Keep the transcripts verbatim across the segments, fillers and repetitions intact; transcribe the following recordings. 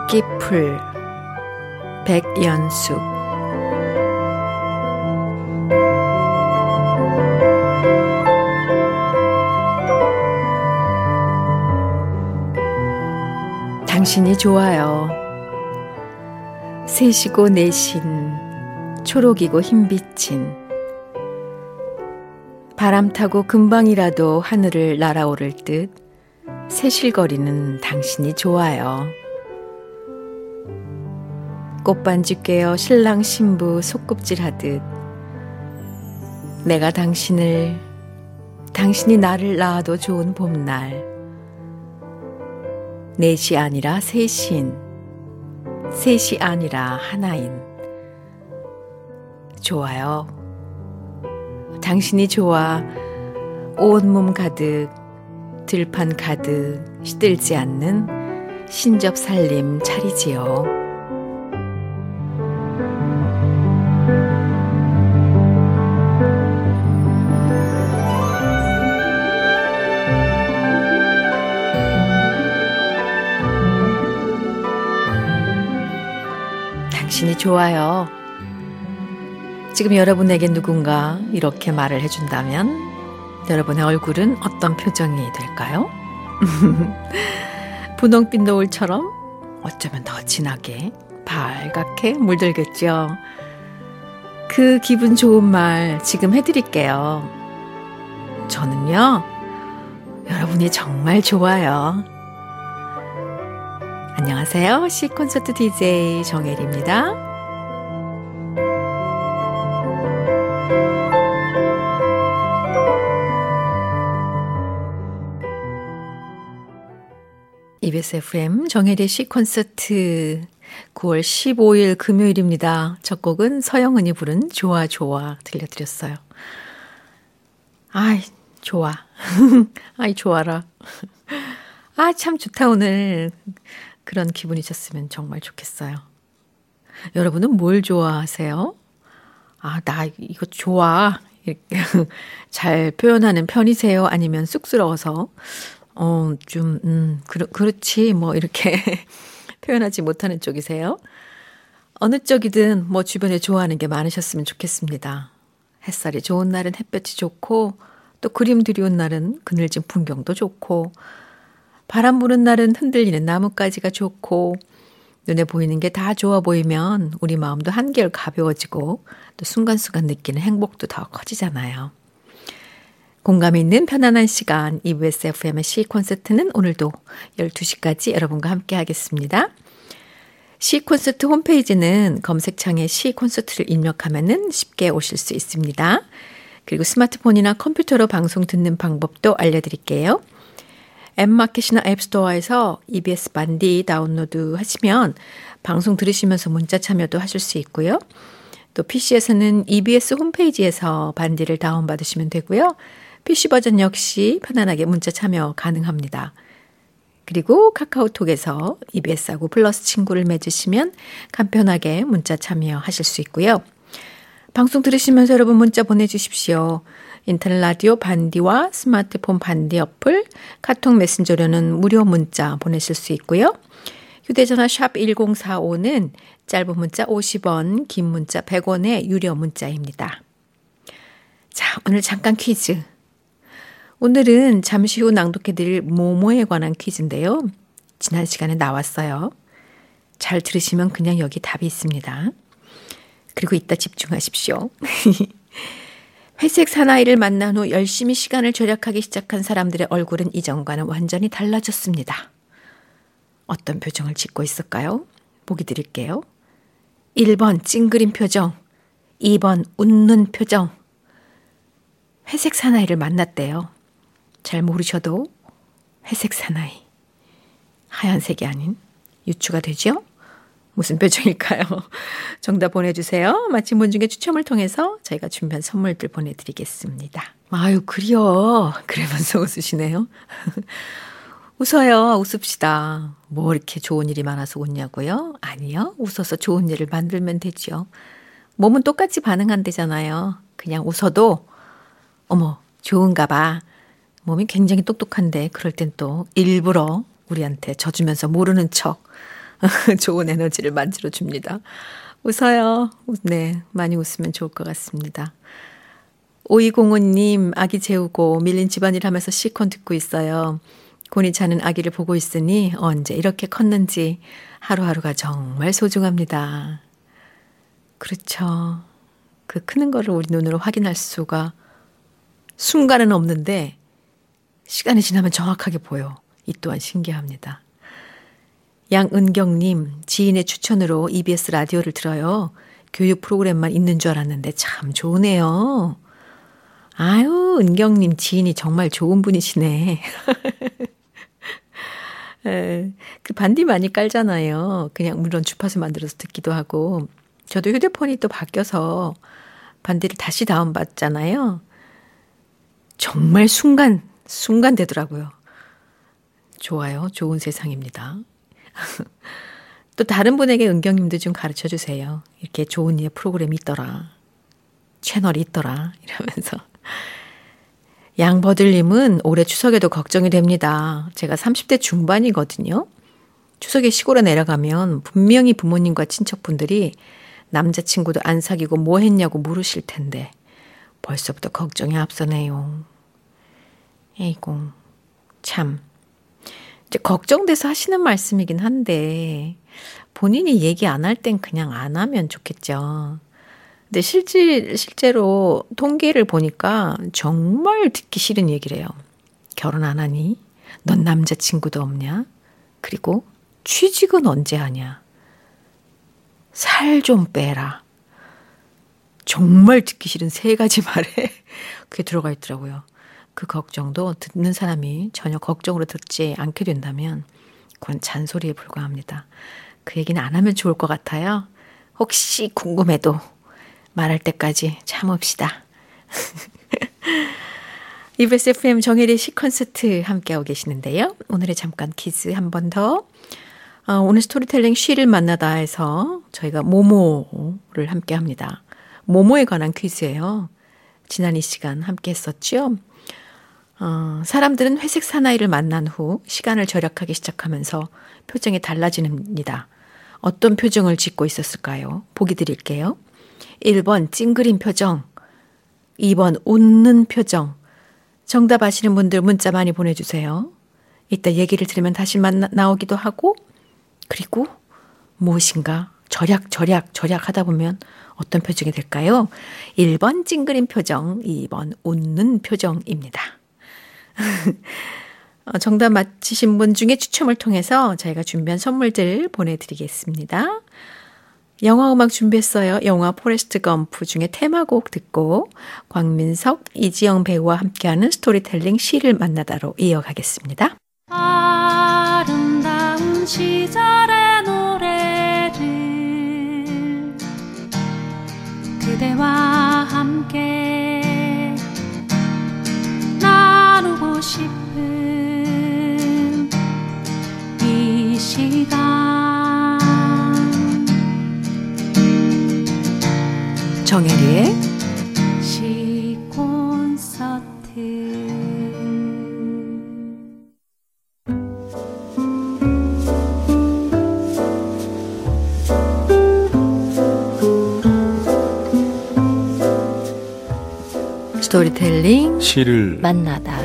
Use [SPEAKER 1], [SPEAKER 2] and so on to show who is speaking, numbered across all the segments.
[SPEAKER 1] 토끼풀 백연숙. 당신이 좋아요. 셋이고 넷인 초록이고 흰빛인 바람 타고 금방이라도 하늘을 날아오를 듯 새실거리는 당신이 좋아요. 꽃반지 꿰어 신랑 신부 속꿉질하듯 내가 당신을, 당신이 나를 낳아도 좋은 봄날, 넷이 아니라 셋인, 셋이 아니라 하나인 좋아요. 당신이 좋아. 온몸 가득 들판 가득 시들지 않는 신접살림 차리지요. 당신이 좋아요. 지금 여러분에게 누군가 이렇게 말을 해준다면 여러분의 얼굴은 어떤 표정이 될까요? 분홍빛 노을처럼 어쩌면 더 진하게 발갛게 물들겠죠. 그 기분 좋은 말 지금 해드릴게요. 저는요, 여러분이 정말 좋아요. 안녕하세요. C콘서트 디제이 정혜리입니다. 이비에스 에프엠 정혜리 C콘서트 구월 십오일 금요일입니다. 첫 곡은 서영은이 부른 좋아 좋아 들려드렸어요. 아이 좋아. 아이 좋아라. 아 참 좋다 오늘. 그런 기분이셨으면 정말 좋겠어요. 여러분은 뭘 좋아하세요? 아, 나 이거 좋아. 이렇게 잘 표현하는 편이세요? 아니면 쑥스러워서 어, 좀, 음, 그렇, 그렇지, 뭐, 이렇게 표현하지 못하는 쪽이세요? 어느 쪽이든 뭐 주변에 좋아하는 게 많으셨으면 좋겠습니다. 햇살이 좋은 날은 햇볕이 좋고, 또 그림 드리운 날은 그늘진 풍경도 좋고, 바람 부는 날은 흔들리는 나뭇가지가 좋고, 눈에 보이는 게 다 좋아 보이면 우리 마음도 한결 가벼워지고, 또 순간순간 느끼는 행복도 더 커지잖아요. 공감이 있는 편안한 시간 이비에스 에프엠의 C콘서트는 오늘도 열두 시까지 여러분과 함께 하겠습니다. C콘서트 홈페이지는 검색창에 C콘서트를 입력하면 쉽게 오실 수 있습니다. 그리고 스마트폰이나 컴퓨터로 방송 듣는 방법도 알려드릴게요. 앱마켓이나 앱스토어에서 이비에스 반디 다운로드 하시면 방송 들으시면서 문자 참여도 하실 수 있고요. 또 피시에서는 이비에스 홈페이지에서 반디를 다운받으시면 되고요. 피씨 버전 역시 편안하게 문자 참여 가능합니다. 그리고 카카오톡에서 이비에스하고 플러스 친구를 맺으시면 간편하게 문자 참여하실 수 있고요. 방송 들으시면서 여러분 문자 보내주십시오. 인터넷 라디오 반디와 스마트폰 반디 어플, 카톡 메신저로는 무료 문자 보내실 수 있고요. 휴대전화 샵 일공사오는 짧은 문자 오십 원, 긴 문자 백 원의 유료 문자입니다. 자, 오늘 잠깐 퀴즈. 오늘은 잠시 후 낭독해드릴 모모에 관한 퀴즈인데요. 지난 시간에 나왔어요. 잘 들으시면 그냥 여기 답이 있습니다. 그리고 이따 집중하십시오. 회색 사나이를 만난 후 열심히 시간을 절약하기 시작한 사람들의 얼굴은 이전과는 완전히 달라졌습니다. 어떤 표정을 짓고 있을까요? 보기 드릴게요. 일 번 찡그린 표정, 이 번 웃는 표정. 회색 사나이를 만났대요. 잘 모르셔도 회색 사나이, 하얀색이 아닌 유추가 되죠? 무슨 표정일까요? 정답 보내주세요. 맞힌 분 중에 추첨을 통해서 저희가 준비한 선물들 보내드리겠습니다. 아유 그려. 그러면서 웃으시네요. 웃어요. 웃읍시다. 뭐 이렇게 좋은 일이 많아서 웃냐고요? 아니요. 웃어서 좋은 일을 만들면 되죠. 몸은 똑같이 반응한대잖아요. 그냥 웃어도 어머 좋은가 봐. 몸이 굉장히 똑똑한데 그럴 땐 또 일부러 우리한테 져주면서 모르는 척 좋은 에너지를 만들어 줍니다. 웃어요. 네, 많이 웃으면 좋을 것 같습니다. 오이공오님, 아기 재우고 밀린 집안일 하면서 시콘 듣고 있어요. 곤히 자는 아기를 보고 있으니 언제 이렇게 컸는지 하루하루가 정말 소중합니다. 그렇죠. 그 크는 거를 우리 눈으로 확인할 수가 순간은 없는데 시간이 지나면 정확하게 보여. 이 또한 신기합니다. 양은경님, 지인의 추천으로 이비에스 라디오를 들어요. 교육 프로그램만 있는 줄 알았는데 참 좋으네요. 아유, 은경님 지인이 정말 좋은 분이시네. 에, 그 반디 많이 깔잖아요. 그냥 물론 주파수 만들어서 듣기도 하고. 저도 휴대폰이 또 바뀌어서 반디를 다시 다운받잖아요. 정말 순간, 순간 되더라고요. 좋아요. 좋은 세상입니다. 또 다른 분에게 은경님도 좀 가르쳐 주세요. 이렇게 좋은 예 프로그램이 있더라. 채널이 있더라. 이러면서. 양버들님은 올해 추석에도 걱정이 됩니다. 제가 삼십 대 중반이거든요. 추석에 시골에 내려가면 분명히 부모님과 친척분들이 남자친구도 안 사귀고 뭐 했냐고 물으실 텐데 벌써부터 걱정이 앞서네요. 에이고, 참. 이제 걱정돼서 하시는 말씀이긴 한데 본인이 얘기 안 할 땐 그냥 안 하면 좋겠죠. 근데 실제, 실제로 통계를 보니까 정말 듣기 싫은 얘기를 해요. 결혼 안 하니? 넌 남자친구도 없냐? 그리고 취직은 언제 하냐? 살 좀 빼라. 정말 듣기 싫은 세 가지 말에 그게 들어가 있더라고요. 그 걱정도 듣는 사람이 전혀 걱정으로 듣지 않게 된다면 그건 잔소리에 불과합니다. 그 얘기는 안 하면 좋을 것 같아요. 혹시 궁금해도 말할 때까지 참읍시다. 이비에스 에프엠 정혜리의 시콘서트 함께하고 계시는데요. 오늘의 잠깐 퀴즈 한 번 더. 어, 오늘 스토리텔링 쉬를 만나다 해서 저희가 모모를 함께합니다. 모모에 관한 퀴즈예요. 지난 이 시간 함께 했었죠. 어, 사람들은 회색 사나이를 만난 후 시간을 절약하기 시작하면서 표정이 달라집니다. 어떤 표정을 짓고 있었을까요? 보기 드릴게요. 일 번 찡그린 표정, 이 번 웃는 표정. 정답 아시는 분들 문자 많이 보내주세요. 이따 얘기를 들으면 다시 만나, 나오기도 하고 그리고 무엇인가 절약 절약 절약 하다 보면 어떤 표정이 될까요? 일 번 찡그린 표정, 이 번 웃는 표정입니다. 정답 맞히신 분 중에 추첨을 통해서 저희가 준비한 선물들 보내드리겠습니다. 영화 음악 준비했어요. 영화 포레스트 검프 중에 테마곡 듣고 광민석, 이지영 배우와 함께하는 스토리텔링 시를 만나다로 이어가겠습니다.
[SPEAKER 2] 아름다운 시절의 노래를 그대와 함께 나누고 싶은 이 시간
[SPEAKER 1] 정혜리의
[SPEAKER 2] 시콘서트.
[SPEAKER 1] 스토리텔링
[SPEAKER 3] 시를
[SPEAKER 1] 만나다.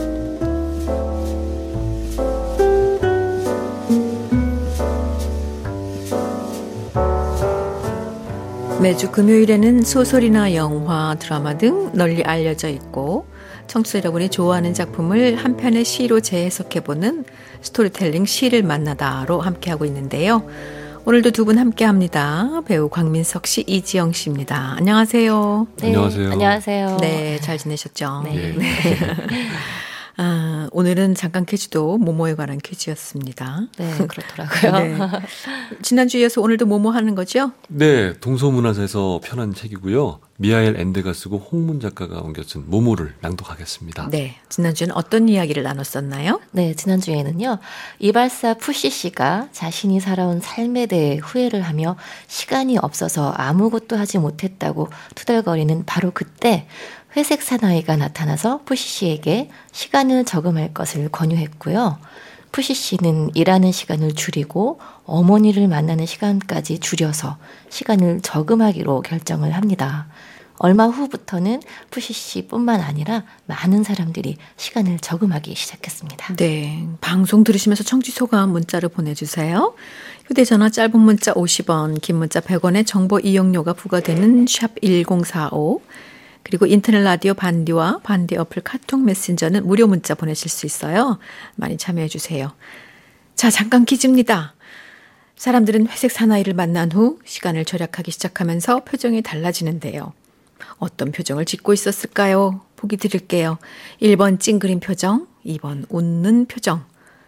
[SPEAKER 1] 매주 금요일에는 소설이나 영화, 드라마 등 널리 알려져 있고 청취자 여러분이 좋아하는 작품을 한 편의 시로 재해석해보는 스토리텔링 시를 만나다로 함께하고 있는데요. 오늘도 두 분 함께합니다. 배우 광민석 씨, 이지영 씨입니다. 안녕하세요.
[SPEAKER 3] 네, 안녕하세요.
[SPEAKER 4] 안녕하세요.
[SPEAKER 1] 네, 잘 지내셨죠?
[SPEAKER 4] 네.
[SPEAKER 1] 네. 아, 오늘은 잠깐 퀴즈도 모모에 관한 퀴즈였습니다.
[SPEAKER 4] 네, 그렇더라고요.
[SPEAKER 1] 네. 지난주에 이어서 오늘도 모모 하는 거죠?
[SPEAKER 3] 네, 동서문화재에서 편한 책이고요. 미하엘 엔드가 쓰고 홍문 작가가 옮겨쓴 모모를 낭독하겠습니다.
[SPEAKER 1] 네, 지난주에는 어떤 이야기를 나눴었나요?
[SPEAKER 4] 네, 지난주에는요. 이발사 푸시 씨가 자신이 살아온 삶에 대해 후회를 하며 시간이 없어서 아무것도 하지 못했다고 투덜거리는 바로 그때 회색 사나이가 나타나서 푸시 씨에게 시간을 저금할 것을 권유했고요. 푸시 씨는 일하는 시간을 줄이고 어머니를 만나는 시간까지 줄여서 시간을 저금하기로 결정을 합니다. 얼마 후부터는 푸시 씨뿐만 아니라 많은 사람들이 시간을 저금하기 시작했습니다.
[SPEAKER 1] 네, 방송 들으시면서 청취 소감 문자를 보내주세요. 휴대전화 짧은 문자 오십 원, 긴 문자 백 원의 정보 이용료가 부과되는 샵 일공사오, 그리고 인터넷 라디오 반디와 반디 어플 카톡 메신저는 무료 문자 보내실 수 있어요. 많이 참여해 주세요. 자, 잠깐 퀴즈입니다. 사람들은 회색 사나이를 만난 후 시간을 절약하기 시작하면서 표정이 달라지는데요. 어떤 표정을 짓고 있었을까요? 보기 드릴게요. 일 번 찡그린 표정, 이 번 웃는 표정.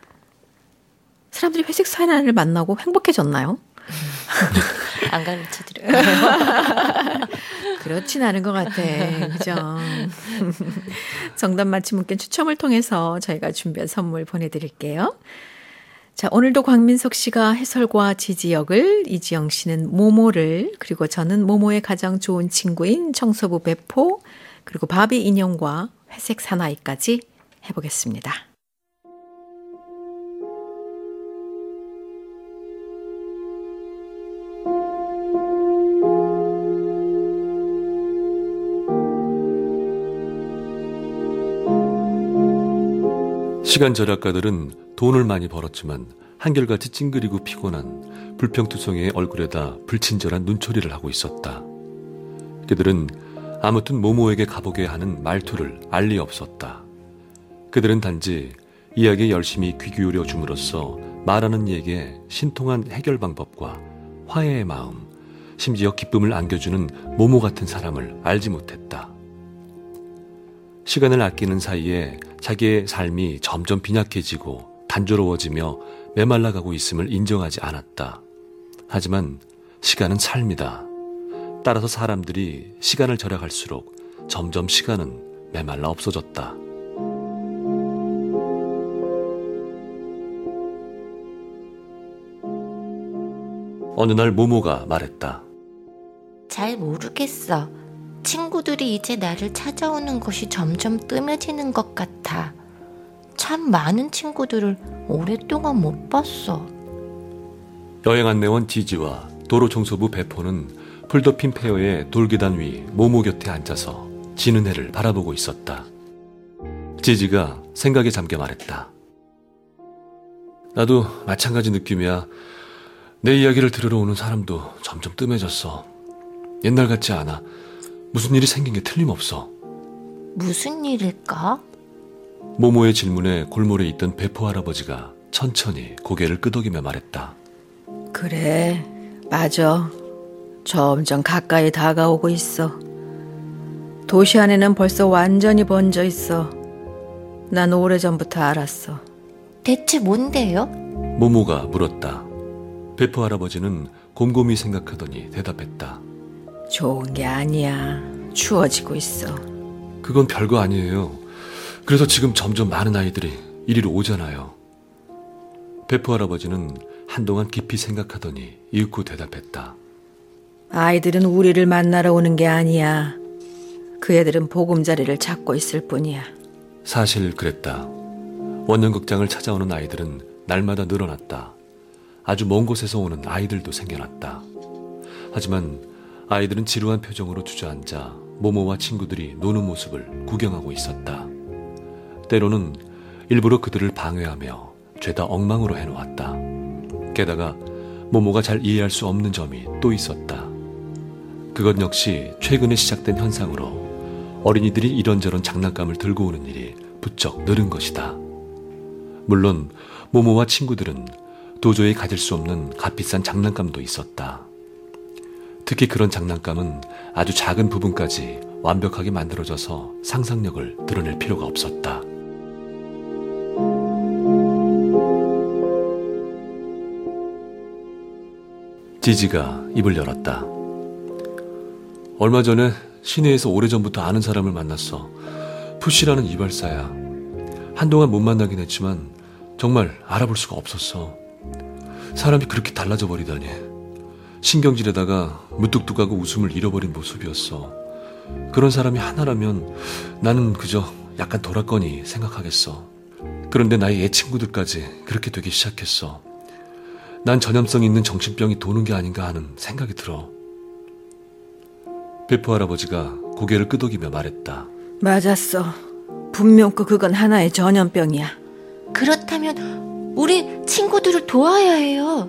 [SPEAKER 1] 사람들이 회색 사나이를 만나고 행복해졌나요?
[SPEAKER 4] 안 가르쳐드려요.
[SPEAKER 1] 그렇진 않은 것 같아. 그죠? 정답 맞힌 분께 추첨을 통해서 저희가 준비한 선물 보내드릴게요. 자, 오늘도 광민석 씨가 해설과 지지 역을, 이지영 씨는 모모를, 그리고 저는 모모의 가장 좋은 친구인 청소부 배포, 그리고 바비 인형과 회색 사나이까지 해보겠습니다.
[SPEAKER 3] 시간 절약가들은 돈을 많이 벌었지만 한결같이 찡그리고 피곤한 불평투성이의 얼굴에다 불친절한 눈초리를 하고 있었다. 그들은 아무튼 모모에게 가보게 하는 말투를 알 리 없었다. 그들은 단지 이야기에 열심히 귀 기울여 줌으로써 말하는 얘기에 신통한 해결 방법과 화해의 마음, 심지어 기쁨을 안겨주는 모모 같은 사람을 알지 못했다. 시간을 아끼는 사이에 자기의 삶이 점점 빈약해지고 단조로워지며 메말라가고 있음을 인정하지 않았다. 하지만 시간은 삶이다. 따라서 사람들이 시간을 절약할수록 점점 시간은 메말라 없어졌다. 어느 날 모모가 말했다.
[SPEAKER 4] 잘 모르겠어. 친구들이 이제 나를 찾아오는 것이 점점 뜸해지는 것 같아. 참 많은 친구들을 오랫동안 못 봤어.
[SPEAKER 3] 여행 안내원 지지와 도로 청소부 배포는 풀덮인 폐허의 돌계단 위 모모 곁에 앉아서 지는 해를 바라보고 있었다. 지지가 생각에 잠겨 말했다. 나도 마찬가지 느낌이야. 내 이야기를 들으러 오는 사람도 점점 뜸해졌어. 옛날 같지 않아. 무슨 일이 생긴 게 틀림없어.
[SPEAKER 4] 무슨 일일까?
[SPEAKER 3] 모모의 질문에 골몰에 있던 배포 할아버지가 천천히 고개를 끄덕이며 말했다.
[SPEAKER 1] 그래, 맞아. 점점 가까이 다가오고 있어. 도시 안에는 벌써 완전히 번져 있어. 난 오래전부터 알았어.
[SPEAKER 4] 대체 뭔데요?
[SPEAKER 3] 모모가 물었다. 배포 할아버지는 곰곰이 생각하더니 대답했다.
[SPEAKER 1] 좋은 게 아니야. 추워지고 있어.
[SPEAKER 3] 그건 별거 아니에요. 그래서 지금 점점 많은 아이들이 이리로 오잖아요. 배포 할아버지는 한동안 깊이 생각하더니 이윽고 대답했다.
[SPEAKER 1] 아이들은 우리를 만나러 오는 게 아니야. 그 애들은 보금자리를 찾고 있을 뿐이야.
[SPEAKER 3] 사실 그랬다. 원년극장을 찾아오는 아이들은 날마다 늘어났다. 아주 먼 곳에서 오는 아이들도 생겨났다. 하지만 아이들은 지루한 표정으로 주저앉아 모모와 친구들이 노는 모습을 구경하고 있었다. 때로는 일부러 그들을 방해하며 죄다 엉망으로 해놓았다. 게다가 모모가 잘 이해할 수 없는 점이 또 있었다. 그것 역시 최근에 시작된 현상으로 어린이들이 이런저런 장난감을 들고 오는 일이 부쩍 늘은 것이다. 물론 모모와 친구들은 도저히 가질 수 없는 값비싼 장난감도 있었다. 특히 그런 장난감은 아주 작은 부분까지 완벽하게 만들어져서 상상력을 드러낼 필요가 없었다. 지지가 입을 열었다. 얼마 전에 시내에서 오래전부터 아는 사람을 만났어. 푸시라는 이발사야. 한동안 못 만나긴 했지만 정말 알아볼 수가 없었어. 사람이 그렇게 달라져 버리다니. 신경질에다가 무뚝뚝하고 웃음을 잃어버린 모습이었어. 그런 사람이 하나라면 나는 그저 약간 돌았거니 생각하겠어. 그런데 나의 옛 친구들까지 그렇게 되기 시작했어. 난 전염성 있는 정신병이 도는 게 아닌가 하는 생각이 들어. 베프 할아버지가 고개를 끄덕이며 말했다.
[SPEAKER 1] 맞았어. 분명코 그건 하나의 전염병이야.
[SPEAKER 4] 그렇다면 우리 친구들을 도와야 해요.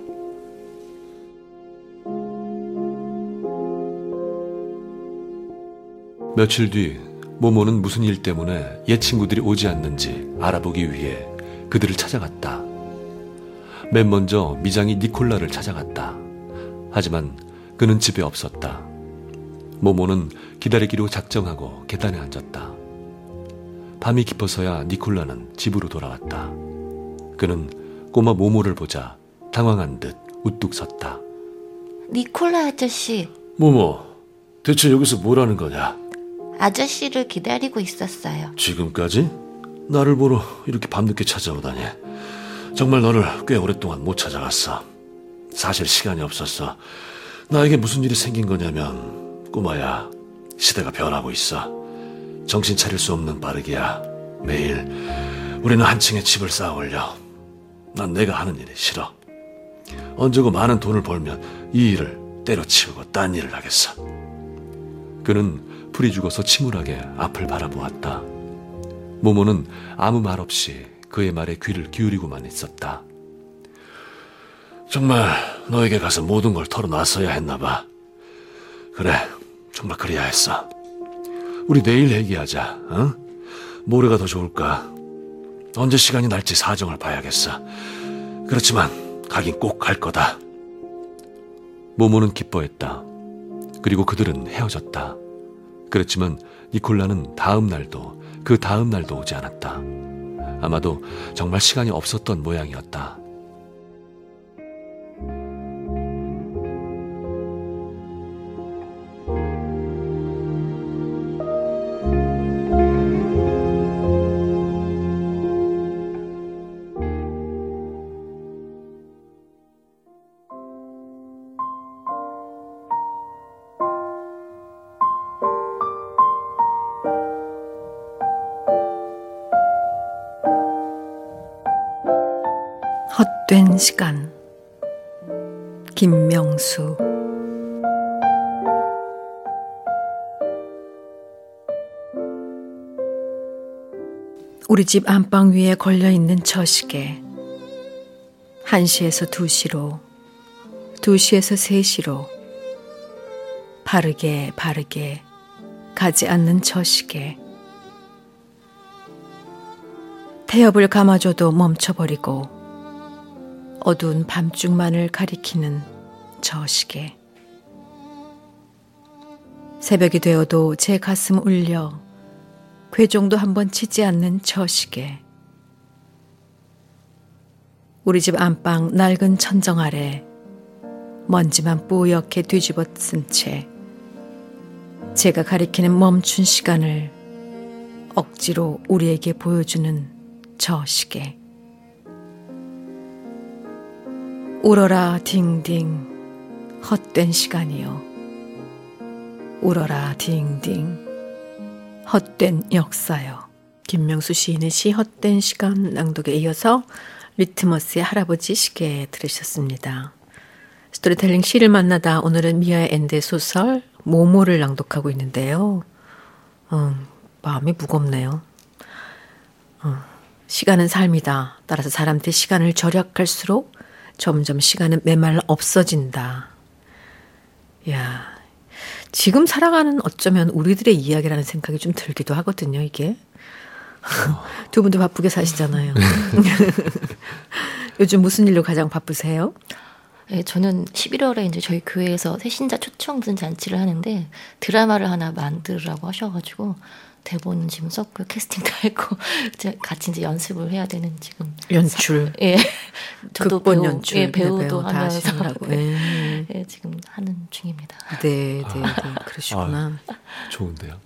[SPEAKER 3] 며칠 뒤 모모는 무슨 일 때문에 옛 친구들이 오지 않는지 알아보기 위해 그들을 찾아갔다. 맨 먼저 미장이 니콜라를 찾아갔다. 하지만 그는 집에 없었다. 모모는 기다리기로 작정하고 계단에 앉았다. 밤이 깊어서야 니콜라는 집으로 돌아왔다. 그는 꼬마 모모를 보자 당황한 듯 우뚝 섰다.
[SPEAKER 4] 니콜라 아저씨.
[SPEAKER 5] 모모, 대체 여기서 뭘 하는 거냐?
[SPEAKER 4] 아저씨를 기다리고 있었어요.
[SPEAKER 5] 지금까지? 나를 보러 이렇게 밤늦게 찾아오다니. 정말 너를 꽤 오랫동안 못 찾아갔어. 사실 시간이 없었어. 나에게 무슨 일이 생긴 거냐면, 꼬마야, 시대가 변하고 있어. 정신 차릴 수 없는 빠르기야. 매일 우리는 한층의 집을 쌓아 올려. 난 내가 하는 일이 싫어. 언제고 많은 돈을 벌면 이 일을 때려치우고 딴 일을 하겠어.
[SPEAKER 3] 그는 풀이 죽어서 침울하게 앞을 바라보았다. 모모는 아무 말 없이 그의 말에 귀를 기울이고만 있었다.
[SPEAKER 5] 정말 너에게 가서 모든 걸 털어놨어야 했나 봐. 그래, 정말 그래야 했어. 우리 내일 얘기하자. 어? 모레가 더 좋을까? 언제 시간이 날지 사정을 봐야겠어. 그렇지만 가긴 꼭 갈 거다.
[SPEAKER 3] 모모는 기뻐했다. 그리고 그들은 헤어졌다. 그렇지만 니콜라는 다음 날도 그 다음 날도 오지 않았다. 아마도 정말 시간이 없었던 모양이었다. 헛된 시간. 김명수. 우리 집 안방 위에 걸려있는 저 시계. 한 시에서 두 시로, 두 시에서 세 시로 바르게 바르게 가지 않는 저 시계. 태엽을 감아줘도 멈춰버리고 어두운 밤중만을 가리키는 저 시계. 새벽이 되어도 제 가슴 울려 궤종도 한번 치지 않는 저 시계. 우리 집 안방 낡은 천정 아래 먼지만 뿌옇게 뒤집어 쓴 채 제가 가리키는 멈춘 시간을 억지로 우리에게 보여주는 저 시계. 울어라 딩딩 헛된 시간이요. 울어라 딩딩 헛된 역사요. 김명수 시인의 시 헛된 시간 낭독에 이어서 리트머스의 할아버지 시계 들으셨습니다. 스토리텔링 시를 만나다 오늘은 미아의 엔드 소설 모모를 낭독하고 있는데요. 음, 마음이 무겁네요. 음, 시간은 삶이다. 따라서 사람들이 시간을 절약할수록 점점 시간은 메말라 없어진다. 야, 지금 살아가는 어쩌면 우리들의 이야기라는 생각이 좀 들기도 하거든요, 이게. 두 분도 바쁘게 사시잖아요. 요즘 무슨 일로 가장 바쁘세요?
[SPEAKER 4] 네, 저는 십일월에 이제 저희 교회에서 새신자 초청 무슨 잔치를 하는데 드라마를 하나 만들으라고 하셔가지고 대본 지금 썼고 캐스팅도 했고 같이 이제 연습을 해야 되는 지금
[SPEAKER 1] 연출.
[SPEAKER 4] 사, 예, 저도
[SPEAKER 1] 극본
[SPEAKER 4] 배우,
[SPEAKER 1] 연출,
[SPEAKER 4] 예, 배우도
[SPEAKER 1] 배우
[SPEAKER 4] 하면서
[SPEAKER 1] 네.
[SPEAKER 4] 예, 지금 하는 중입니다.
[SPEAKER 1] 네, 네, 네. 그러시구나.
[SPEAKER 3] 아, 좋은데요.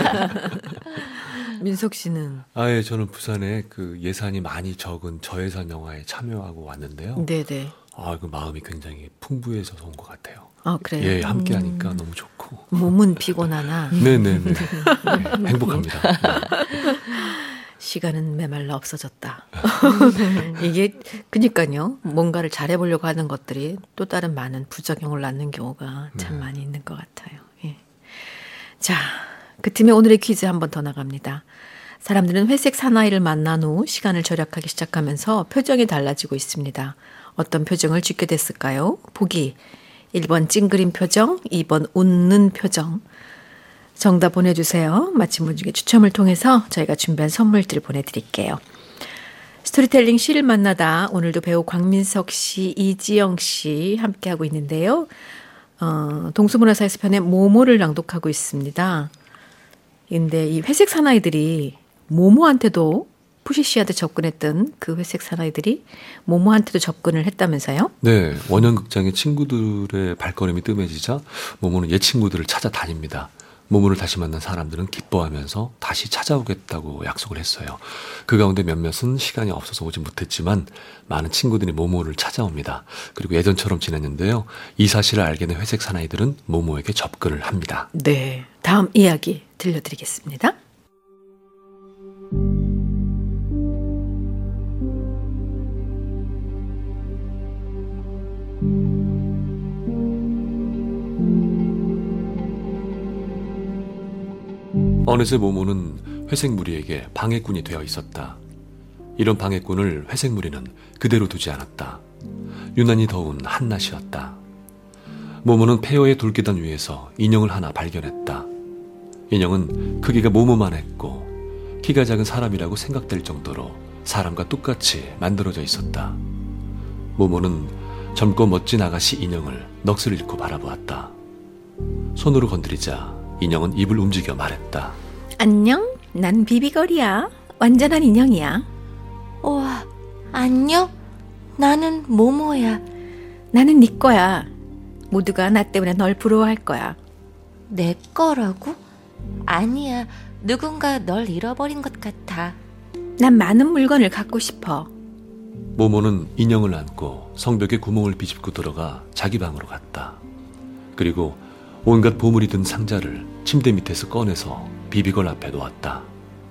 [SPEAKER 1] 민석 씨는?
[SPEAKER 3] 아, 예, 저는 부산에 그 예산이 많이 적은 저예산 영화에 참여하고 왔는데요.
[SPEAKER 1] 네, 네.
[SPEAKER 3] 아, 그 마음이 굉장히 풍부해져서 온 것 같아요.
[SPEAKER 1] 아, 그래요?
[SPEAKER 3] 예, 함께
[SPEAKER 1] 음.
[SPEAKER 3] 하니까 너무 좋고.
[SPEAKER 1] 몸은 피곤하나.
[SPEAKER 3] 네네네. 네, 행복합니다. 네.
[SPEAKER 1] 시간은 메말라 없어졌다. 이게 그러니까요. 뭔가를 잘해보려고 하는 것들이 또 다른 많은 부작용을 낳는 경우가 참 네. 많이 있는 것 같아요. 예. 자, 그 틈에 오늘의 퀴즈 한 번 더 나갑니다. 사람들은 회색 사나이를 만난 후 시간을 절약하기 시작하면서 표정이 달라지고 있습니다. 어떤 표정을 짓게 됐을까요? 보기 일 번 찡그린 표정, 이 번 웃는 표정. 정답 보내주세요. 맞힌 분 중에 추첨을 통해서 저희가 준비한 선물들을 보내드릴게요. 스토리텔링 시를 만나다 오늘도 배우 광민석 씨, 이지영 씨 함께하고 있는데요. 어, 동수문화사에서 편의 모모를 낭독하고 있습니다. 근데 이 회색 사나이들이 모모한테도 푸시 씨한테 접근했던 그 회색 사나이들이 모모한테도 접근을 했다면서요?
[SPEAKER 3] 네. 원형극장의 친구들의 발걸음이 뜸해지자 모모는 옛 친구들을 찾아다닙니다. 모모를 다시 만난 사람들은 기뻐하면서 다시 찾아오겠다고 약속을 했어요. 그 가운데 몇몇은 시간이 없어서 오지 못했지만 많은 친구들이 모모를 찾아옵니다. 그리고 예전처럼 지냈는데요. 이 사실을 알게 된 회색 사나이들은 모모에게 접근을 합니다.
[SPEAKER 1] 네. 다음 이야기 들려드리겠습니다.
[SPEAKER 3] 어느새 모모는 회색 무리에게 방해꾼이 되어 있었다. 이런 방해꾼을 회색 무리는 그대로 두지 않았다. 유난히 더운 한낮이었다. 모모는 폐허의 돌계단 위에서 인형을 하나 발견했다. 인형은 크기가 모모만 했고 키가 작은 사람이라고 생각될 정도로 사람과 똑같이 만들어져 있었다. 모모는 젊고 멋진 아가씨 인형을 넋을 잃고 바라보았다. 손으로 건드리자 인형은 입을 움직여 말했다.
[SPEAKER 1] 안녕, 난 비비걸이야. 완전한 인형이야.
[SPEAKER 4] 우와, 안녕? 나는 모모야.
[SPEAKER 1] 나는 네 거야. 모두가 나 때문에 널 부러워할 거야.
[SPEAKER 4] 내 거라고? 아니야, 누군가 널 잃어버린 것 같아.
[SPEAKER 1] 난 많은 물건을 갖고 싶어.
[SPEAKER 3] 모모는 인형을 안고 성벽에 구멍을 비집고 들어가 자기 방으로 갔다. 그리고 온갖 보물이 든 상자를 침대 밑에서 꺼내서 비비걸 앞에 놓았다.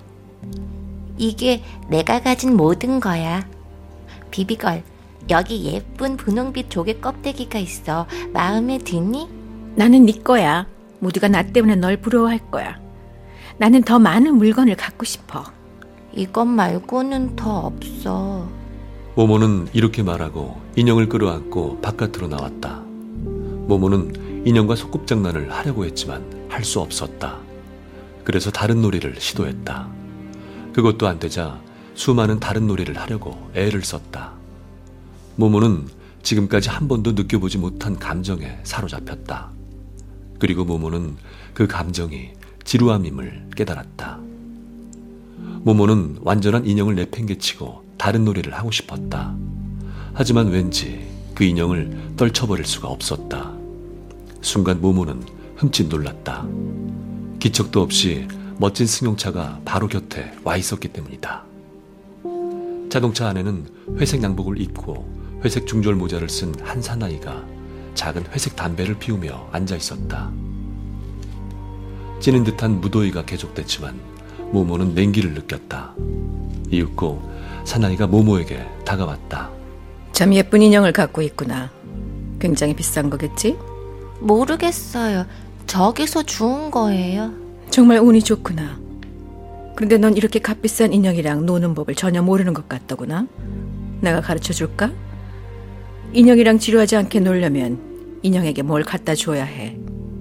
[SPEAKER 4] 이게 내가 가진 모든 거야. 비비걸, 여기 예쁜 분홍빛 조개 껍데기가 있어. 마음에 드니?
[SPEAKER 1] 나는 네 거야. 모두가 나 때문에 널 부러워할 거야. 나는 더 많은 물건을 갖고 싶어.
[SPEAKER 4] 이것 말고는 더 없어.
[SPEAKER 3] 모모는 이렇게 말하고 인형을 끌어안고 바깥으로 나왔다. 모모는 인형과 소꿉장난을 하려고 했지만 할 수 없었다. 그래서 다른 놀이를 시도했다. 그것도 안 되자 수많은 다른 놀이를 하려고 애를 썼다. 모모는 지금까지 한 번도 느껴보지 못한 감정에 사로잡혔다. 그리고 모모는 그 감정이 지루함임을 깨달았다. 모모는 완전한 인형을 내팽개치고 다른 놀이를 하고 싶었다. 하지만 왠지 그 인형을 떨쳐버릴 수가 없었다. 순간 모모는 흠칫 놀랐다. 기척도 없이 멋진 승용차가 바로 곁에 와 있었기 때문이다. 자동차 안에는 회색 양복을 입고 회색 중절 모자를 쓴 한 사나이가 작은 회색 담배를 피우며 앉아 있었다. 찌는 듯한 무더위가 계속됐지만 모모는 냉기를 느꼈다. 이윽고 사나이가 모모에게 다가왔다.
[SPEAKER 1] 참 예쁜 인형을 갖고 있구나. 굉장히 비싼 거겠지?
[SPEAKER 4] 모르겠어요. 저기서 주운 거예요.
[SPEAKER 1] 정말 운이 좋구나. 그런데 넌 이렇게 값비싼 인형이랑 노는 법을 전혀 모르는 것 같더구나. 내가 가르쳐 줄까? 인형이랑 지루하지 않게 놀려면 인형에게 뭘 갖다 줘야 해.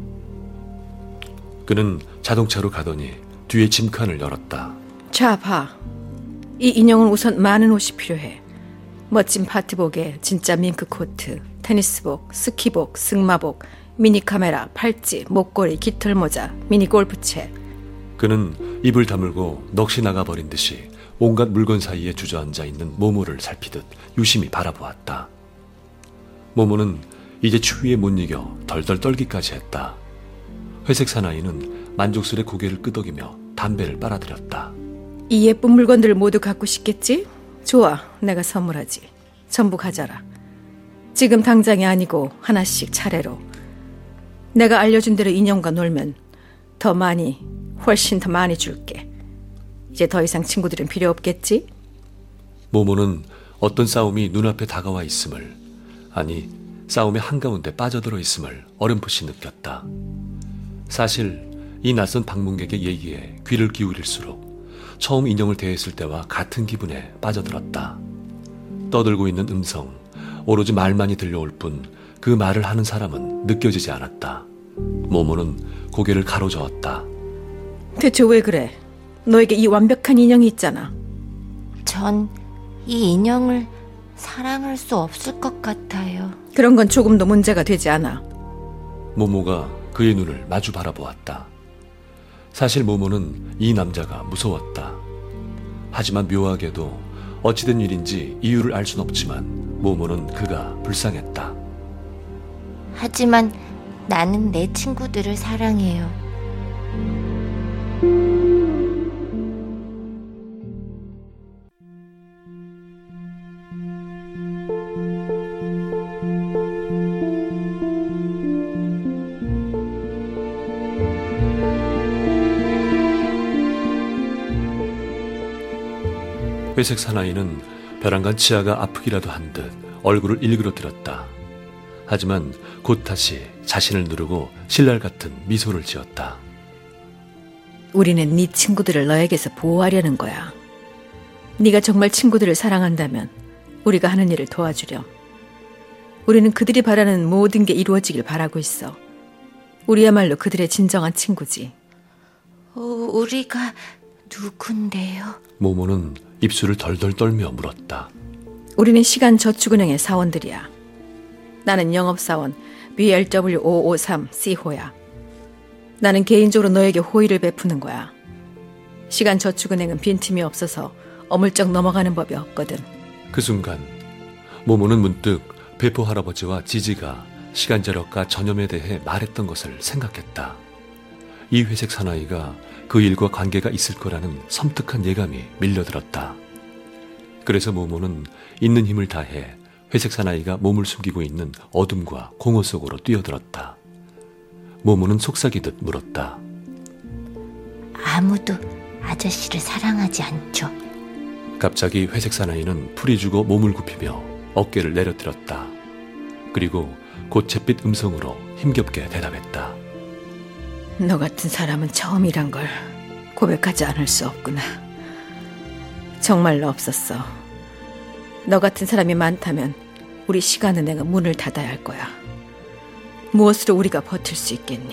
[SPEAKER 3] 그는 자동차로 가더니 뒤에 짐칸을 열었다.
[SPEAKER 1] 자, 봐. 이 인형은 우선 많은 옷이 필요해. 멋진 파티복에 진짜 밍크 코트, 테니스복, 스키복, 승마복, 미니 카메라, 팔찌, 목걸이, 깃털 모자, 미니 골프채.
[SPEAKER 3] 그는 입을 다물고 넋이 나가버린 듯이 온갖 물건 사이에 주저앉아 있는 모모를 살피듯 유심히 바라보았다. 모모는 이제 추위에 못 이겨 덜덜 떨기까지 했다. 회색 사나이는 만족스레 고개를 끄덕이며 담배를 빨아들였다.
[SPEAKER 1] 이 예쁜 물건들을 모두 갖고 싶겠지? 좋아, 내가 선물하지. 전부 가져라. 지금 당장이 아니고 하나씩 차례로. 내가 알려준 대로 인형과 놀면 더 많이, 훨씬 더 많이 줄게. 이제 더 이상 친구들은 필요 없겠지?
[SPEAKER 3] 모모는 어떤 싸움이 눈앞에 다가와 있음을, 아니 싸움의 한가운데 빠져들어 있음을 어렴풋이 느꼈다. 사실 이 낯선 방문객의 얘기에 귀를 기울일수록 처음 인형을 대했을 때와 같은 기분에 빠져들었다. 떠들고 있는 음성, 오로지 말만이 들려올 뿐 그 말을 하는 사람은 느껴지지 않았다. 모모는 고개를 가로저었다.
[SPEAKER 1] 대체 왜 그래? 너에게 이 완벽한 인형이 있잖아.
[SPEAKER 4] 전 이 인형을 사랑할 수 없을 것 같아요.
[SPEAKER 1] 그런 건 조금도 문제가 되지 않아.
[SPEAKER 3] 모모가 그의 눈을 마주 바라보았다. 사실 모모는 이 남자가 무서웠다. 하지만 묘하게도 어찌된 일인지 이유를 알 순 없지만 모모는 그가 불쌍했다.
[SPEAKER 4] 하지만 나는 내 친구들을 사랑해요.
[SPEAKER 3] 회색 사나이는 벼랑간 치아가 아프기라도 한 듯 얼굴을 일그러뜨렸다. 하지만 곧 다시 자신을 누르고 신랄 같은 미소를 지었다.
[SPEAKER 1] 우리는 네 친구들을 너에게서 보호하려는 거야. 네가 정말 친구들을 사랑한다면 우리가 하는 일을 도와주렴. 우리는 그들이 바라는 모든 게 이루어지길 바라고 있어. 우리야말로 그들의 진정한 친구지.
[SPEAKER 4] 어, 우리가 누군데요?
[SPEAKER 3] 모모는 입술을 덜덜 떨며 물었다.
[SPEAKER 1] 우리는 시간저축은행의 사원들이야. 나는 영업사원 비 엘 더블유 오오삼 씨호야. 나는 개인적으로 너에게 호의를 베푸는 거야. 시간저축은행은 빈틈이 없어서 어물쩍 넘어가는 법이 없거든.
[SPEAKER 3] 그 순간 모모는 문득 배포 할아버지와 지지가 시간절약과 전염에 대해 말했던 것을 생각했다. 이 회색 사나이가 그 일과 관계가 있을 거라는 섬뜩한 예감이 밀려들었다. 그래서 모모는 있는 힘을 다해 회색 사나이가 몸을 숨기고 있는 어둠과 공허 속으로 뛰어들었다. 모모는 속삭이듯 물었다.
[SPEAKER 4] 아무도 아저씨를 사랑하지 않죠.
[SPEAKER 3] 갑자기 회색 사나이는 풀이 주고 몸을 굽히며 어깨를 내려뜨렸다. 그리고 곧 잿빛 음성으로 힘겹게 대답했다.
[SPEAKER 1] 너 같은 사람은 처음이란 걸 고백하지 않을 수 없구나. 정말로 없었어. 너 같은 사람이 많다면 우리 시간은행은 문을 닫아야 할 거야. 무엇으로 우리가 버틸 수 있겠니?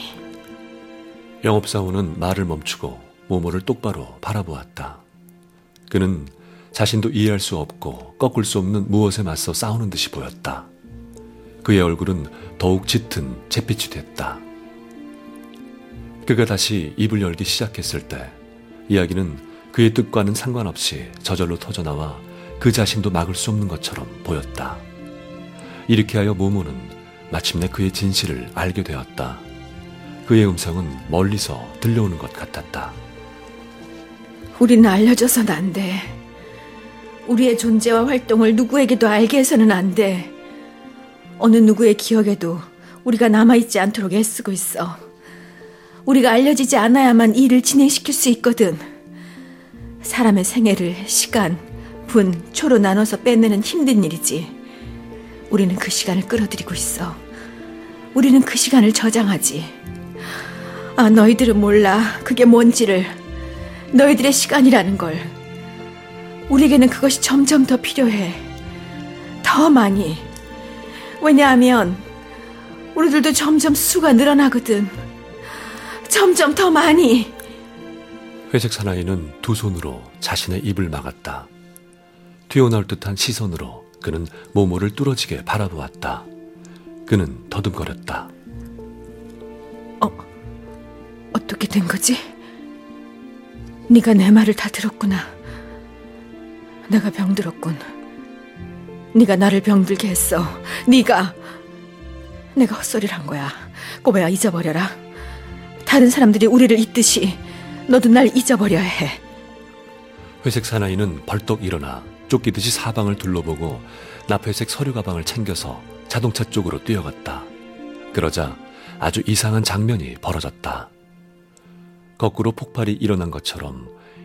[SPEAKER 3] 영업사원은 말을 멈추고 모모를 똑바로 바라보았다. 그는 자신도 이해할 수 없고 꺾을 수 없는 무엇에 맞서 싸우는 듯이 보였다. 그의 얼굴은 더욱 짙은 잿빛이 됐다. 그가 다시 입을 열기 시작했을 때 이야기는 그의 뜻과는 상관없이 저절로 터져나와 그 자신도 막을 수 없는 것처럼 보였다. 이렇게 하여 모모는 마침내 그의 진실을 알게 되었다. 그의 음성은 멀리서 들려오는 것 같았다.
[SPEAKER 1] 우리는 알려줘서는 안 돼. 우리의 존재와 활동을 누구에게도 알게 해서는 안 돼. 어느 누구의 기억에도 우리가 남아있지 않도록 애쓰고 있어. 우리가 알려지지 않아야만 이 일을 진행시킬 수 있거든. 사람의 생애를 시간, 분, 초로 나눠서 빼내는 힘든 일이지. 우리는 그 시간을 끌어들이고 있어. 우리는 그 시간을 저장하지. 아, 너희들은 몰라. 그게 뭔지를. 너희들의 시간이라는 걸. 우리에게는 그것이 점점 더 필요해. 더 많이. 왜냐하면 우리들도 점점 수가 늘어나거든. 점점 더 많이.
[SPEAKER 3] 회색 사나이는 두 손으로 자신의 입을 막았다. 튀어나올 듯한 시선으로 그는 모모를 뚫어지게 바라보았다. 그는 더듬거렸다.
[SPEAKER 1] 어, 어떻게 된 거지? 네가 내 말을 다 들었구나. 내가 병들었군. 네가 나를 병들게 했어. 네가. 내가 헛소리를 한 거야. 꼬매야 잊어버려라. 다른 사람들이 우리를 잊듯이 너도 날 잊어버려야 해.
[SPEAKER 3] 회색 사나이는 벌떡 일어나 쫓기듯이 사방을 둘러보고 납회색 서류 가방을 챙겨서 자동차 쪽으로 뛰어갔다. 그러자 아주 이상한 장면이 벌어졌다. 거꾸로 폭발이 일어난 것처럼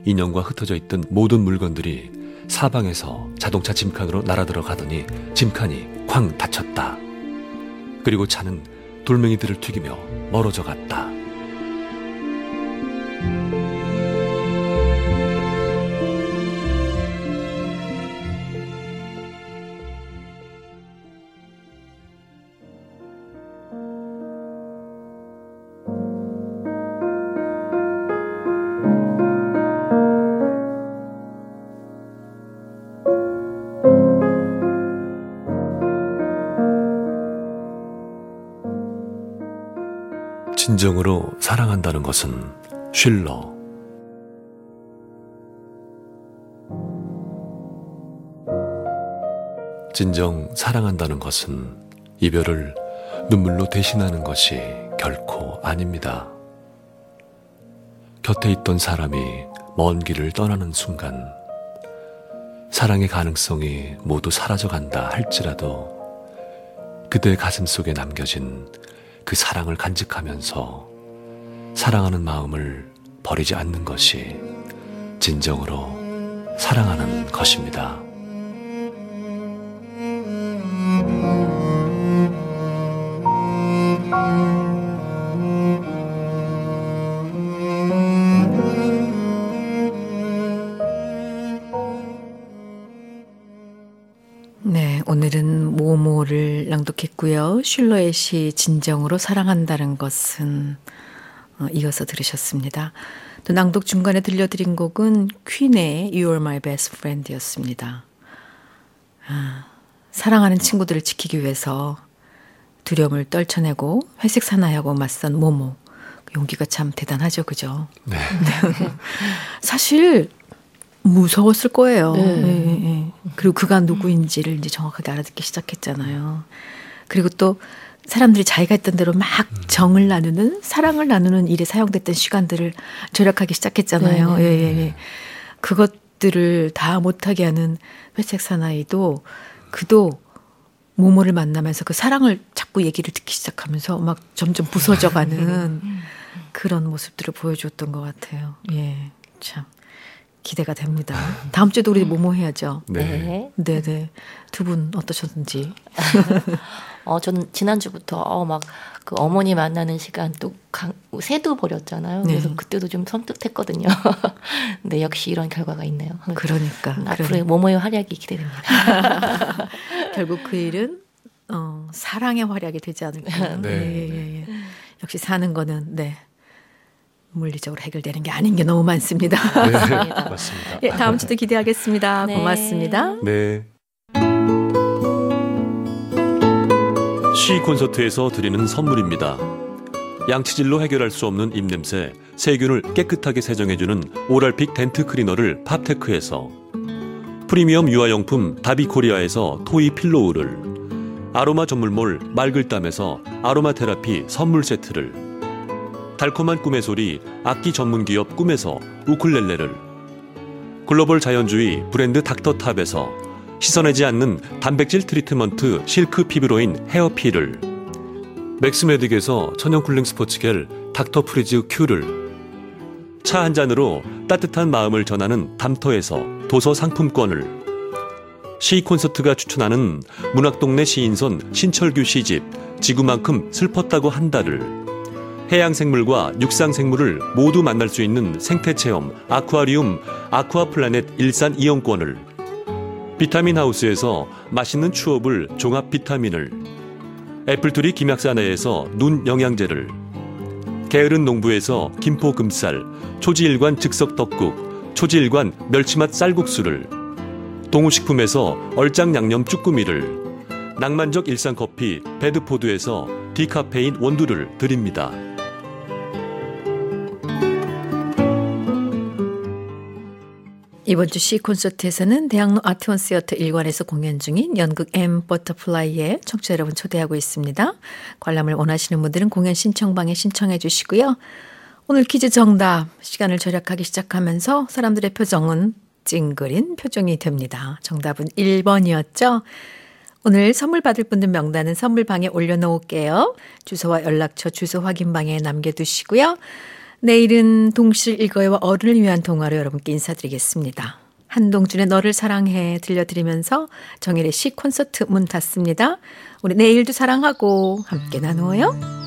[SPEAKER 3] 인형과 흩어져 있던 모든 물건들이 사방에서 자동차 짐칸으로 날아들어가더니 짐칸이 쾅 닫혔다. 그리고 차는 돌멩이들을 튀기며 멀어져 갔다. 진정으로 사랑한다는 것은 쉴러. 진정 사랑한다는 것은 이별을 눈물로 대신하는 것이 결코 아닙니다. 곁에 있던 사람이 먼 길을 떠나는 순간 사랑의 가능성이 모두 사라져간다 할지라도 그대 가슴 속에 남겨진 그 사랑을 간직하면서 사랑하는 마음을 버리지 않는 것이 진정으로 사랑하는 것입니다.
[SPEAKER 1] 네, 오늘은 모모를 낭독했고요. 슐러의 시 진정으로 사랑한다는 것은 어, 이어서 들으셨습니다. 또 낭독 중간에 들려드린 곡은 퀸의 You Are My Best Friend였습니다. 아, 사랑하는 친구들을 지키기 위해서 두려움을 떨쳐내고 회색 사나이하고 맞선 모모. 그 용기가 참 대단하죠, 그죠?
[SPEAKER 3] 네.
[SPEAKER 1] 사실 무서웠을 거예요.
[SPEAKER 4] 네.
[SPEAKER 1] 네, 네. 그리고 그가 누구인지를 이제 정확하게 알아듣기 시작했잖아요. 그리고 또 사람들이 자기가 했던 대로 막 정을 나누는, 사랑을 나누는 일에 사용됐던 시간들을 절약하기 시작했잖아요. 예, 예, 예. 그것들을 다 못하게 하는 회색 사나이도 그도 모모를 만나면서 그 사랑을 자꾸 얘기를 듣기 시작하면서 막 점점 부서져가는 그런 모습들을 보여줬던 것 같아요. 예, 참. 기대가 됩니다. 다음 주에도 우리 모모 해야죠.
[SPEAKER 3] 네.
[SPEAKER 1] 네, 네. 두 분 어떠셨는지.
[SPEAKER 4] 어, 저는 지난주부터 어, 막 그 어머니 만나는 시간 또 강, 새도 버렸잖아요. 그래서
[SPEAKER 1] 네.
[SPEAKER 4] 그때도 좀 섬뜩했거든요. 근데 역시 이런 결과가 있네요.
[SPEAKER 1] 그러니까.
[SPEAKER 4] 앞으로의
[SPEAKER 1] 그러니까.
[SPEAKER 4] 모모의 활약이 기대됩니다.
[SPEAKER 1] 결국 그 일은 어, 사랑의 활약이 되지 않을까.
[SPEAKER 3] 네.
[SPEAKER 1] 예, 예, 예. 역시 사는 거는 네. 물리적으로 해결되는 게 아닌 게 너무 많습니다.
[SPEAKER 3] 네, 맞습니다.
[SPEAKER 1] 예, 다음 주도 기대하겠습니다.
[SPEAKER 4] 네.
[SPEAKER 1] 고맙습니다.
[SPEAKER 3] 네. 시 콘서트에서 드리는 선물입니다. 양치질로 해결할 수 없는 입냄새, 세균을 깨끗하게 세정해주는 오랄픽 덴트 클리너를 팝테크에서, 프리미엄 유아용품 다비코리아에서 토이 필로우를, 아로마 전물몰 말글담에서 아로마 테라피 선물 세트를, 달콤한 꿈의 소리 악기 전문기업 꿈에서 우쿨렐레를, 글로벌 자연주의 브랜드 닥터탑에서 씻어내지 않는 단백질 트리트먼트 실크 피부로인 헤어필을, 맥스메딕에서 천연 쿨링 스포츠겔 닥터 프리즈 큐를, 차 한 잔으로 따뜻한 마음을 전하는 담터에서 도서 상품권을, 시 콘서트가 추천하는 문학동네 시인선 신철규 시집 지구만큼 슬펐다고 한 달을, 해양생물과 육상생물을 모두 만날 수 있는 생태체험 아쿠아리움 아쿠아플라넷 일산 이용권을, 비타민 하우스에서 맛있는 추업을 종합 비타민을, 애플트리 김약사내에서 눈 영양제를, 게으른 농부에서 김포 금쌀 초지일관 즉석 떡국 초지일관 멸치맛 쌀국수를, 동우식품에서 얼짱 양념 쭈꾸미를, 낭만적 일상커피 베드포드에서 디카페인 원두를 드립니다.
[SPEAKER 1] 이번 주 시 콘서트에서는 대학로 아트원 시어터 일관에서 공연 중인 연극 M 버터플라이에 청취자 여러분 초대하고 있습니다. 관람을 원하시는 분들은 공연 신청방에 신청해 주시고요. 오늘 퀴즈 정답 시간을 절약하기 시작하면서 사람들의 표정은 찡그린 표정이 됩니다. 정답은 일 번이었죠. 오늘 선물 받을 분들 명단은 선물방에 올려놓을게요. 주소와 연락처 주소 확인방에 남겨두시고요. 내일은 동실 일거이와 어른을 위한 동화로 여러분께 인사드리겠습니다. 한동준의 너를 사랑해 들려드리면서 정혜의 시 콘서트 문 닫습니다. 우리 내일도 사랑하고 함께 나누어요.